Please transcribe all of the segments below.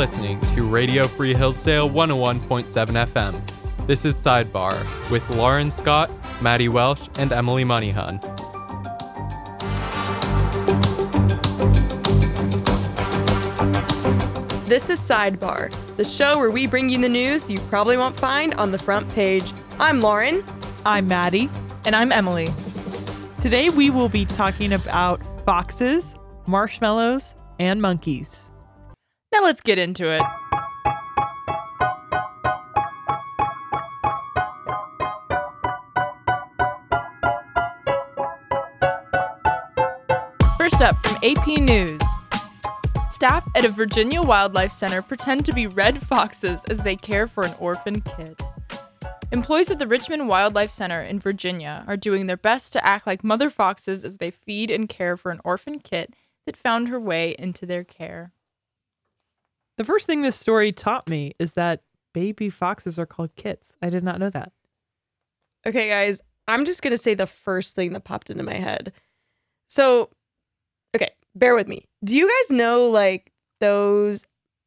listening to Radio Free Hillsdale 101.7 FM. This is Sidebar with Lauren Scott, Maddie Welsh, and Emily Moneyhun. This is Sidebar, the show where we bring you the news you probably won't find on the front page. I'm Lauren. I'm Maddie. And I'm Emily. Today we will be talking about foxes, marshmallows, and monkeys. Now let's get into it. First up from AP News. Staff at a Virginia Wildlife Center pretend to be red foxes as they care for an orphan kid. Employees at the Richmond Wildlife Center in Virginia are doing their best to act like mother foxes as they feed and care for an orphan kit that found her way into their care. The first thing this story taught me is that baby foxes are called kits. I did not know that. Okay, guys, I'm just going to say the first thing that popped into my head. So, okay, bear with me. Do you guys know, those,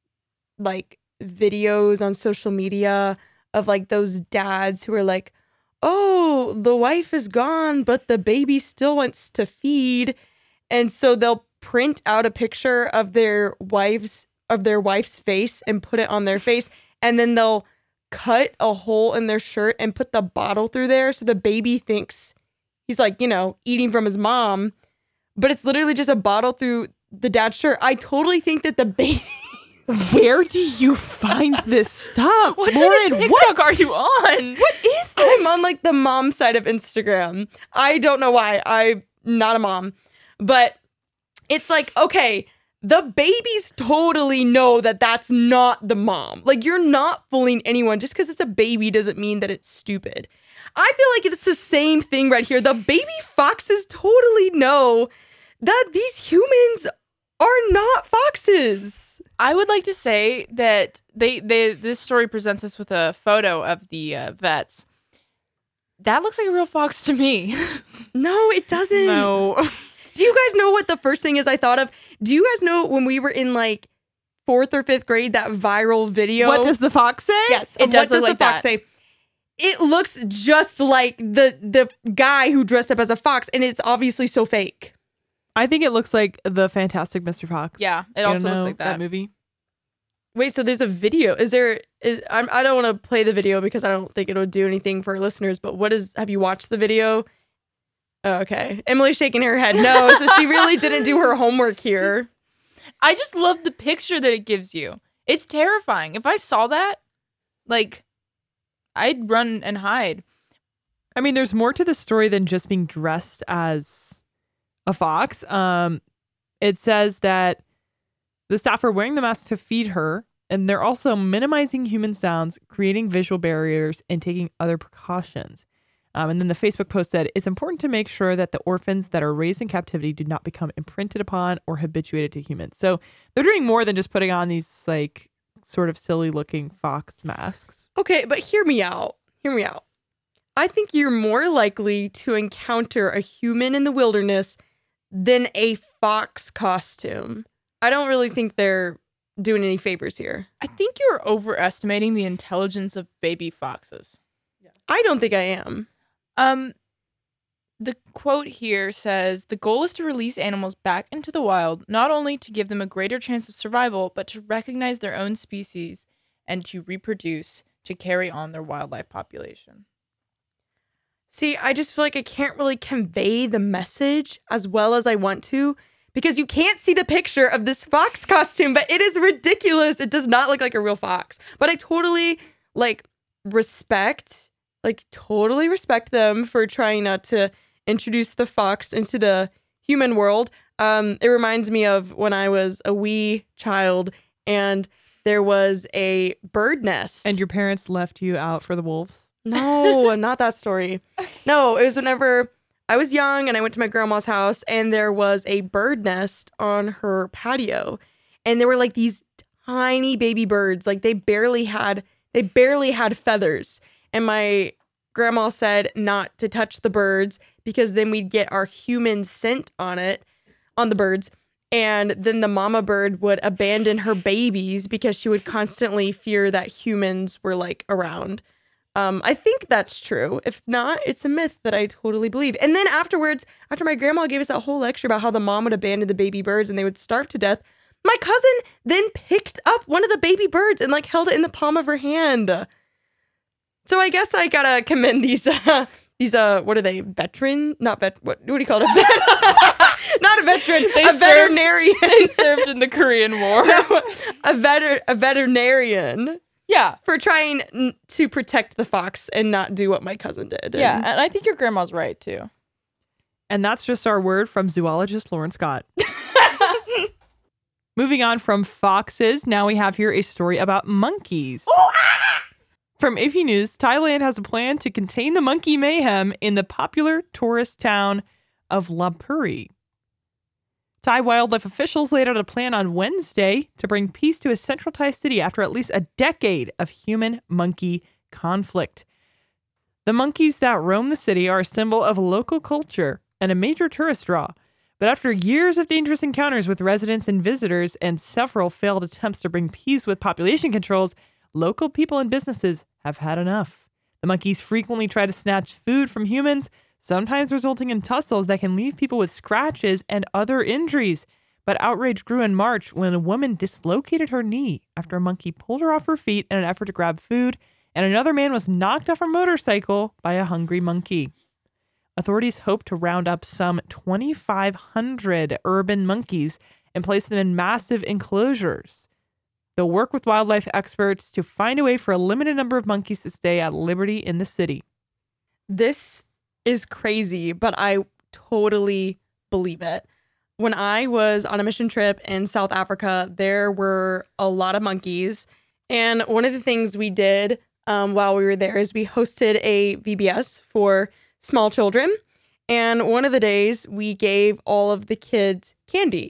videos on social media of, those dads who are like, oh, the wife is gone, but the baby still wants to feed. And so they'll print out a picture of their wife's face and put it on their face. And then they'll cut a hole in their shirt and put the bottle through there. So the baby thinks he's eating from his mom, but it's literally just a bottle through the dad's shirt. I totally think that the baby... Where do you find this stuff? What Lauren, kind of TikTok are you on? What is this? I'm on the mom side of Instagram. I don't know why. I'm not a mom. But it's okay, the babies totally know that that's not the mom. You're not fooling anyone. Just because it's a baby doesn't mean that it's stupid. I feel like it's the same thing right here. The baby foxes totally know that these humans are not foxes. I would like to say that this story presents us with a photo of the vets. That looks like a real fox to me. No, it doesn't. No. Do you guys know what the first thing is I thought of? Do you guys know when we were in 4th or 5th grade, that viral video? What does the fox say? Yes, it does what does look the like fox that. say? It looks just like the guy who dressed up as a fox, and it's obviously so fake. I think it looks like the Fantastic Mr. Fox. Yeah, it You also know looks like that. movie. Wait, so there's a video. I don't want to play the video because I don't think it'll do anything for our listeners, but have you watched the video? Oh, okay. Emily's shaking her head. No, so she really didn't do her homework here. I just love the picture that it gives you. It's terrifying. If I saw that, I'd run and hide. I mean, there's more to the story than just being dressed as a fox. It says that the staff are wearing the mask to feed her, and they're also minimizing human sounds, creating visual barriers, and taking other precautions. And then the Facebook post said, it's important to make sure that the orphans that are raised in captivity do not become imprinted upon or habituated to humans. So they're doing more than just putting on these sort of silly looking fox masks. Okay, but hear me out. I think you're more likely to encounter a human in the wilderness than a fox costume. I don't really think they're doing any favors here. I think you're overestimating the intelligence of baby foxes. I don't think I am. The quote here says, the goal is to release animals back into the wild, not only to give them a greater chance of survival, but to recognize their own species and to reproduce to carry on their wildlife population. See, I just feel like I can't really convey the message as well as I want to because you can't see the picture of this fox costume, but it is ridiculous. It does not look like a real fox. But I totally totally respect them for trying not to introduce the fox into the human world. It reminds me of when I was a wee child and there was a bird nest. And your parents left you out for the wolves? No, not that story. No, it was whenever I was young and I went to my grandma's house and there was a bird nest on her patio. And there were these tiny baby birds. They barely had feathers. And my grandma said not to touch the birds because then we'd get our human scent on the birds. And then the mama bird would abandon her babies because she would constantly fear that humans were like around. I think that's true. If not, it's a myth that I totally believe. And then afterwards, after my grandma gave us that whole lecture about how the mom would abandon the baby birds and they would starve to death, my cousin then picked up one of the baby birds and like held it in the palm of her hand. So I guess I gotta commend these what are they? Veteran? Not what do you call it? Not a veteran. A veterinarian. They served in the Korean War. No, a veterinarian. Yeah. For trying to protect the fox and not do what my cousin did. Yeah, and I think your grandma's right too. And that's just our word from zoologist Lauren Scott. Moving on from foxes, now we have here a story about monkeys. From AP News, Thailand has a plan to contain the monkey mayhem in the popular tourist town of Lapuri. Thai wildlife officials laid out a plan on Wednesday to bring peace to a central Thai city after at least a decade of human-monkey conflict. The monkeys that roam the city are a symbol of local culture and a major tourist draw. But after years of dangerous encounters with residents and visitors and several failed attempts to bring peace with population controls, local people and businesses have had enough. The monkeys frequently try to snatch food from humans, sometimes resulting in tussles that can leave people with scratches and other injuries. But outrage grew in March when a woman dislocated her knee after a monkey pulled her off her feet in an effort to grab food, and another man was knocked off a motorcycle by a hungry monkey. Authorities hope to round up some 2,500 urban monkeys and place them in massive enclosures. They'll work with wildlife experts to find a way for a limited number of monkeys to stay at liberty in the city. This is crazy, but I totally believe it. When I was on a mission trip in South Africa, there were a lot of monkeys. And one of the things we did while we were there is we hosted a VBS for small children. And one of the days we gave all of the kids candy.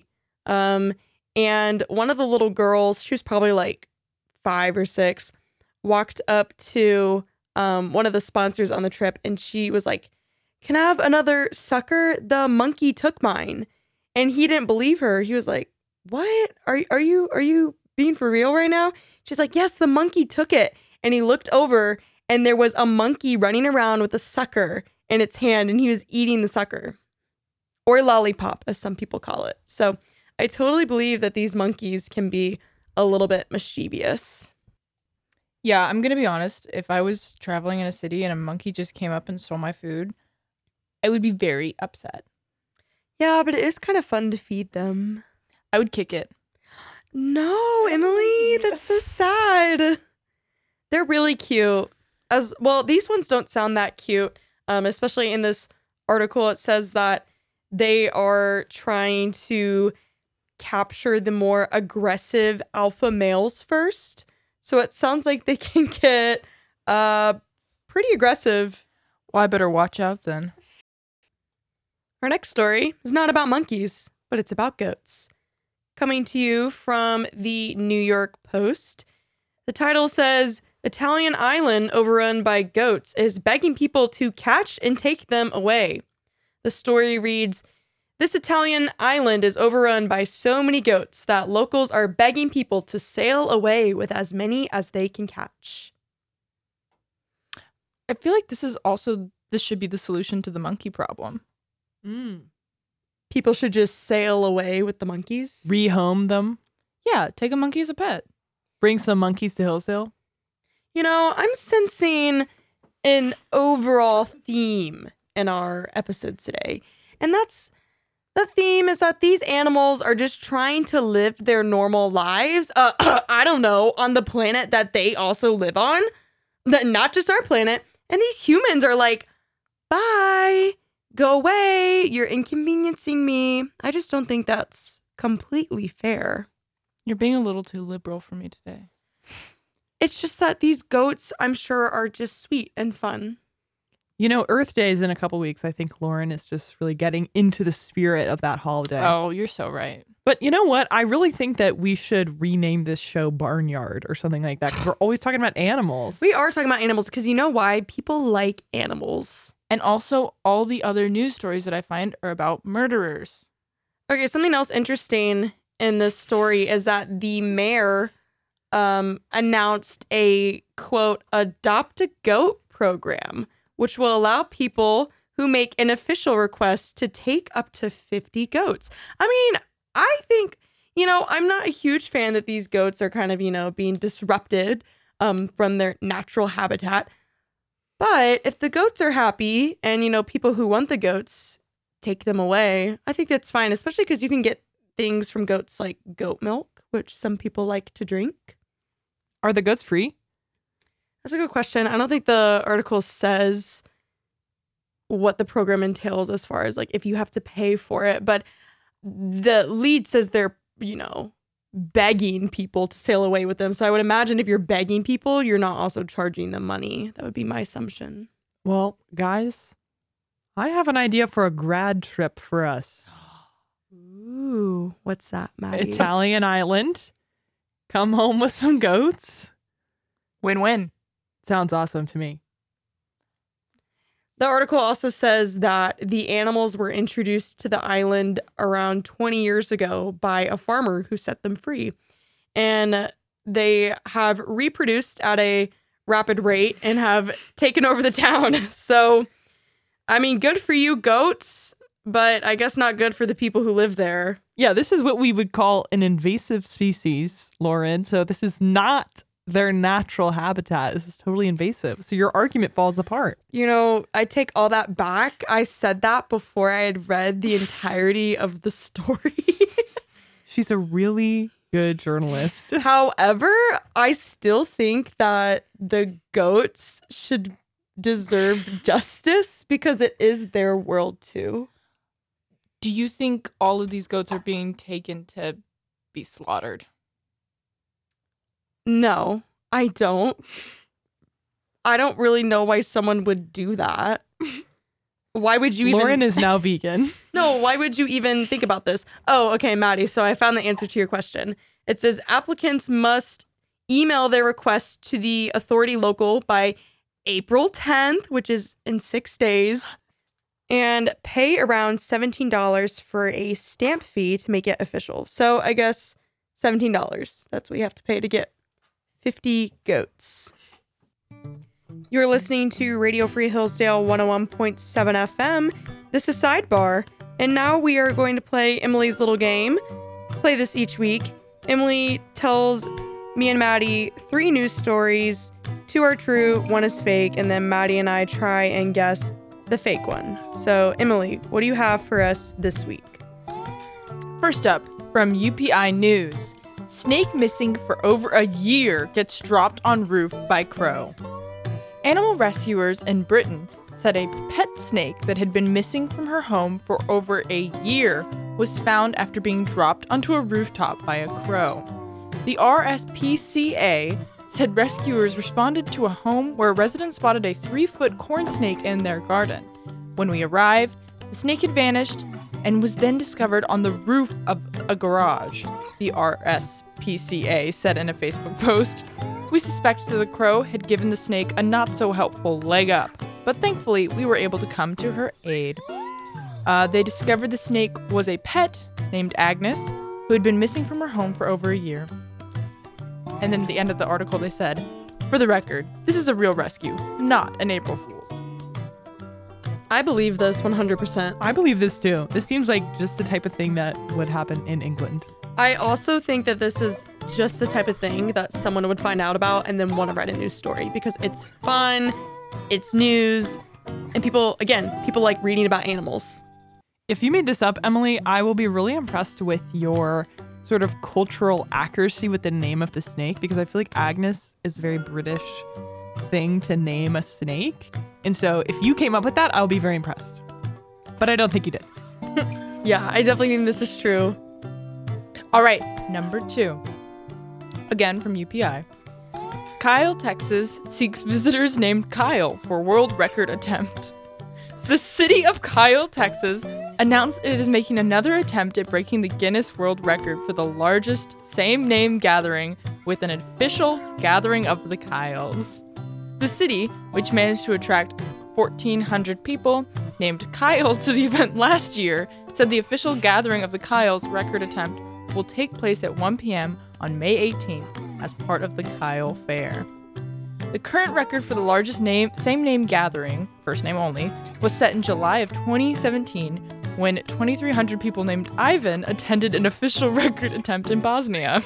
And one of the little girls, she was probably like 5 or 6, walked up to one of the sponsors on the trip and she was like, "Can I have another sucker? The monkey took mine." And he didn't believe her. He was like, "What? Are you being for real right now?" She's like, "Yes, the monkey took it." And he looked over and there was a monkey running around with a sucker in its hand and he was eating the sucker, or lollipop as some people call it. So I totally believe that these monkeys can be a little bit mischievous. Yeah, I'm going to be honest. If I was traveling in a city and a monkey just came up and stole my food, I would be very upset. Yeah, but it is kind of fun to feed them. I would kick it. No, Emily, that's so sad. They're really cute. As well, these ones don't sound that cute. Especially in this article, it says that they are trying to capture the more aggressive alpha males first. So it sounds like they can get pretty aggressive. Well, I better watch out then. Our next story is not about monkeys, but it's about goats. Coming to you from the New York Post. The title says, "Italian island overrun by goats is begging people to catch and take them away." The story reads, "This Italian island is overrun by so many goats that locals are begging people to sail away with as many as they can catch." I feel like this should be the solution to the monkey problem. People should just sail away with the monkeys. Rehome them. Yeah, take a monkey as a pet. Bring some monkeys to Hillsdale. You know, I'm sensing an overall theme in our episode today. And that's the theme is that these animals are just trying to live their normal lives. I don't know, on the planet that they also live on. Not just our planet. And these humans are like, "Bye. Go away. You're inconveniencing me." I just don't think that's completely fair. You're being a little too liberal for me today. It's just that these goats, I'm sure, are just sweet and fun. You know, Earth Day is in a couple weeks. I think Lauren is just really getting into the spirit of that holiday. Oh, you're so right. But you know what? I really think that we should rename this show Barnyard or something like that, because we're always talking about animals. We are talking about animals because you know why? People like animals. And also, all the other news stories that I find are about murderers. Okay, something else interesting in this story is that the mayor announced a, quote, adopt a goat program, which will allow people who make an official request to take up to 50 goats. I mean, I think, I'm not a huge fan that these goats are kind of, being disrupted from their natural habitat. But if the goats are happy and, people who want the goats take them away, I think that's fine, especially because you can get things from goats like goat milk, which some people like to drink. Are the goats free? That's a good question. I don't think the article says what the program entails as far as like if you have to pay for it, but the lead says they're, begging people to sail away with them. So I would imagine if you're begging people, you're not also charging them money. That would be my assumption. Well, guys, I have an idea for a grad trip for us. Ooh, what's that, Maddie? Italian island. Come home with some goats. Win-win. Sounds awesome to me. The article also says that the animals were introduced to the island around 20 years ago by a farmer who set them free. And they have reproduced at a rapid rate and have taken over the town. So, I mean, good for you, goats, but I guess not good for the people who live there. Yeah, this is what we would call an invasive species, Lauren. So this is not their natural habitat. This is totally invasive. So your argument falls apart. I take all that back. I said that before I had read the entirety of the story. She's a really good journalist. However, I still think that the goats should deserve justice because it is their world too. Do you think all of these goats are being taken to be slaughtered? No, I don't. I don't really know why someone would do that. Why would you even... Lauren is now vegan. No, why would you even think about this? Oh, okay, Maddie. So I found the answer to your question. It says applicants must email their request to the authority local by April 10th, which is in 6 days, and pay around $17 for a stamp fee to make it official. So I guess $17. That's what you have to pay to get 50 goats. You're listening to Radio Free Hillsdale 101.7 FM. This is Sidebar. And now we are going to play Emily's little game. Play this each week. Emily tells me and Maddie 3 news stories. 2 are true, 1 is fake, and then Maddie and I try and guess the fake one. So, Emily, what do you have for us this week? First up, from UPI News. Snake missing for over a year gets dropped on roof by crow. Animal rescuers in Britain said a pet snake that had been missing from her home for over a year was found after being dropped onto a rooftop by a crow. The RSPCA said rescuers responded to a home where a resident spotted a 3-foot corn snake in their garden. When we arrived, the snake had vanished and was then discovered on the roof of a garage, the RSPCA said in a Facebook post. We suspected that the crow had given the snake a not-so-helpful leg up, but thankfully we were able to come to her aid. They discovered the snake was a pet named Agnes, who had been missing from her home for over a year. And then at the end of the article they said, for the record, this is a real rescue, not an April Fool's. I believe this 100%. I believe this too. This seems like just the type of thing that would happen in England. I also think that this is just the type of thing that someone would find out about and then want to write a news story because it's fun, it's news, and people like reading about animals. If you made this up, Emily, I will be really impressed with your sort of cultural accuracy with the name of the snake because I feel like Agnes is a very British thing to name a snake. And so if you came up with that, I'll be very impressed. But I don't think you did. Yeah, I definitely think this is true. All right, number 2. Again from UPI. Kyle, Texas seeks visitors named Kyle for world record attempt. The city of Kyle, Texas announced it is making another attempt at breaking the Guinness World Record for the largest same-name gathering with an official gathering of the Kyles. The city, which managed to attract 1,400 people, named Kyle to the event last year, said the official gathering of the Kyle's record attempt will take place at 1 p.m. on May 18th as part of the Kyle Fair. The current record for the largest same-name gathering, first name only, was set in July of 2017 when 2,300 people named Ivan attended an official record attempt in Bosnia.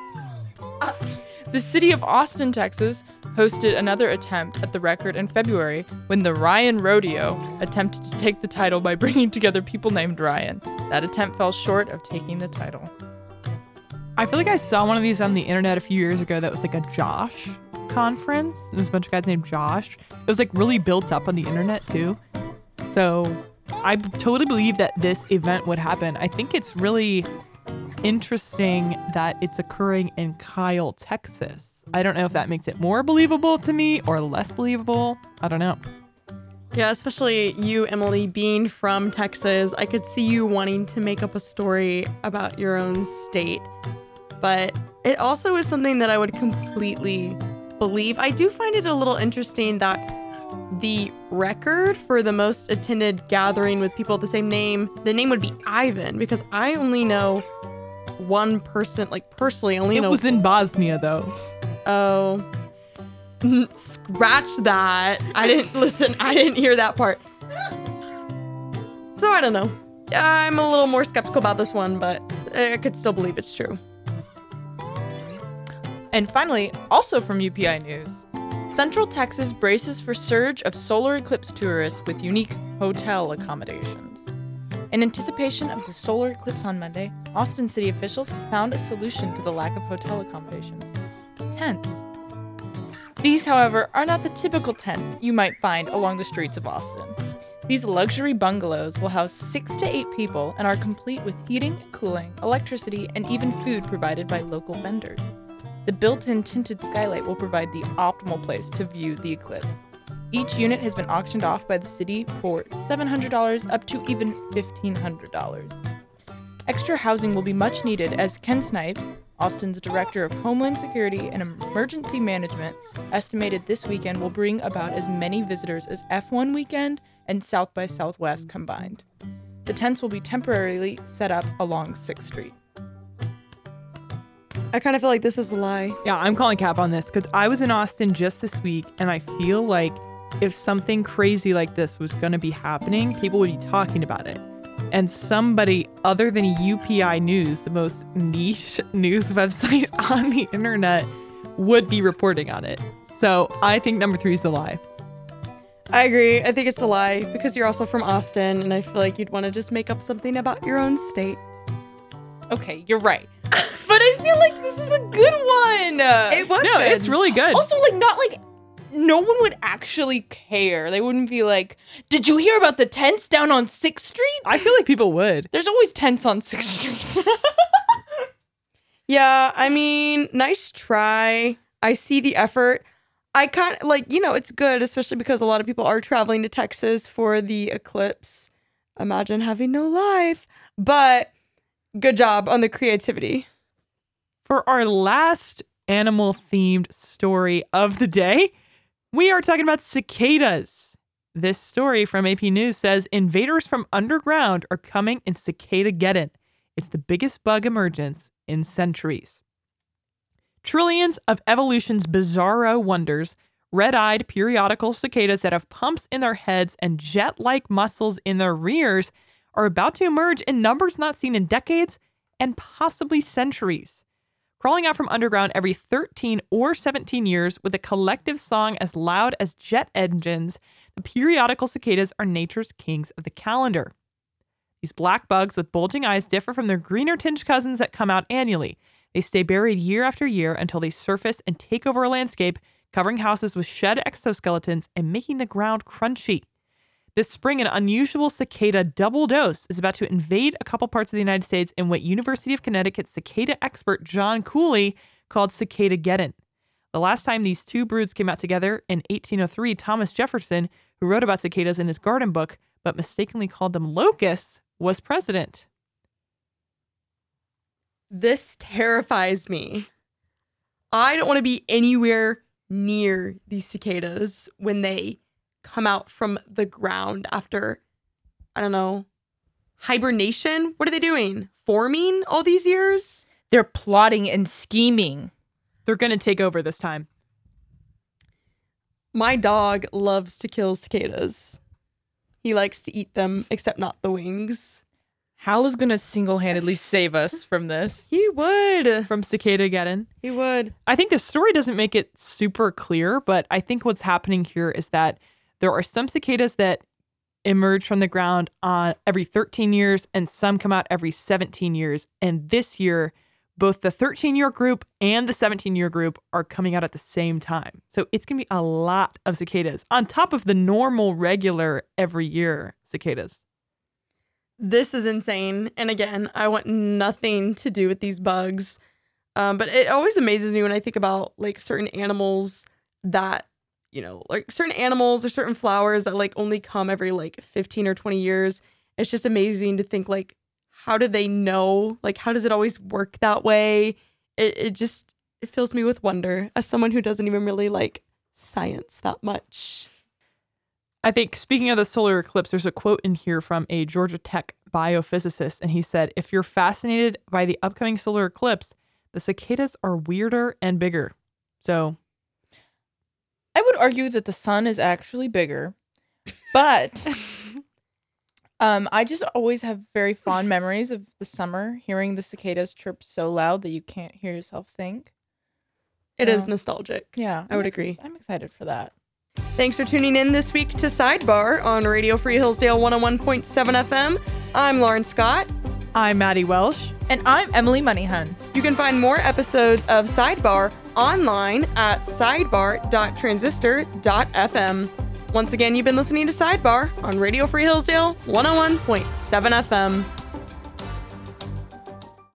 The city of Austin, Texas, hosted another attempt at the record in February when the Ryan Rodeo attempted to take the title by bringing together people named Ryan. That attempt fell short of taking the title. I feel like I saw one of these on the internet a few years ago that was like a Josh conference. There's a bunch of guys named Josh. It was like really built up on the internet too. So I totally believe that this event would happen. I think it's really interesting that it's occurring in Kyle, Texas. I don't know if that makes it more believable to me or less believable. I don't know. Yeah, especially you, Emily, being from Texas. I could see you wanting to make up a story about your own state. But it also is something that I would completely believe. I do find it a little interesting that the record for the most attended gathering with people of the same name, the name would be Ivan, because I only know one person, like personally, only know. It was in Bosnia though. Oh, scratch that. I didn't listen. I didn't hear that part. So I don't know. I'm a little more skeptical about this one, but I could still believe it's true. And finally, also from UPI News, Central Texas braces for surge of solar eclipse tourists with unique hotel accommodations. In anticipation of the solar eclipse on Monday, Austin city officials have found a solution to the lack of hotel accommodations: tents. These, however, are not the typical tents you might find along the streets of Austin. These luxury bungalows will house 6 to 8 people and are complete with heating, cooling, electricity, and even food provided by local vendors. The built-in tinted skylight will provide the optimal place to view the eclipse. Each unit has been auctioned off by the city for $700 up to even $1,500. Extra housing will be much needed as Ken Snipes, Austin's Director of Homeland Security and Emergency Management, estimated this weekend will bring about as many visitors as F1 weekend and South by Southwest combined. The tents will be temporarily set up along 6th Street. I kind of feel like this is a lie. Yeah, I'm calling cap on this because I was in Austin just this week and I feel like if something crazy like this was going to be happening, people would be talking about it. And somebody other than UPI News, the most niche news website on the internet, would be reporting on it. So I think number 3 is the lie. I agree. I think it's a lie because you're also from Austin and I feel like you'd want to just make up something about your own state. Okay, you're right. But I feel like this is a good one. It was No, good. it's really good. Also, like, not like no one would actually care. They wouldn't be like, did you hear about the tents down on 6th Street? I feel like people would. There's always tents on 6th Street. Yeah, I mean, nice try. I see the effort. I kind of like, it's good, especially because a lot of people are traveling to Texas for the eclipse. Imagine having no life. But good job on the creativity. For our last animal-themed story of the day, we are talking about cicadas. This story from AP News says invaders from underground are coming in Cicadageddon. It's the biggest bug emergence in centuries. Trillions of evolution's bizarro wonders, red-eyed periodical cicadas that have pumps in their heads and jet-like muscles in their rears, are about to emerge in numbers not seen in decades and possibly centuries. Crawling out from underground every 13 or 17 years with a collective song as loud as jet engines, the periodical cicadas are nature's kings of the calendar. These black bugs with bulging eyes differ from their greener tinged cousins that come out annually. They stay buried year after year until they surface and take over a landscape, covering houses with shed exoskeletons and making the ground crunchy. This spring, an unusual cicada double dose is about to invade a couple parts of the United States in what University of Connecticut cicada expert John Cooley called Cicadageddon. The last time these two broods came out together in 1803, Thomas Jefferson, who wrote about cicadas in his garden book but mistakenly called them locusts, was president. This terrifies me. I don't want to be anywhere near these cicadas when they come out from the ground after I don't know, hibernation? What are they doing? Forming all these years? They're plotting and scheming. They're going to take over this time. My dog loves to kill cicadas. He likes to eat them, except not the wings. Hal is going to single-handedly save us from this. He would. From Cicadageddon. He would. I think the story doesn't make it super clear, but I think what's happening here is that there are some cicadas that emerge from the ground on every 13 years and some come out every 17 years. And this year, both the 13-year group and the 17-year group are coming out at the same time. So it's going to be a lot of cicadas on top of the normal, regular, every year cicadas. This is insane. And again, I want nothing to do with these bugs. But it always amazes me when I think about like certain animals that, you know, like certain animals or certain flowers that like only come every like 15 or 20 years. It's just amazing to think like, how do they know? Like, how does it always work that way? It fills me with wonder as someone who doesn't even really like science that much. I think speaking of the solar eclipse, there's a quote in here from a Georgia Tech biophysicist, and he said, if you're fascinated by the upcoming solar eclipse, the cicadas are weirder and bigger. So I would argue that the sun is actually bigger, but I just always have very fond memories of the summer, hearing the cicadas chirp so loud that you can't hear yourself think. It is nostalgic. Yeah, I would agree. I'm excited for that. Thanks for tuning in this week to Sidebar on Radio Free Hillsdale 101.7 FM. I'm Lauren Scott. I'm Maddie Welsh. And I'm Emily Moneyhun. You can find more episodes of Sidebar online at sidebar.transistor.fm. Once again, you've been listening to Sidebar on Radio Free Hillsdale 101.7 FM.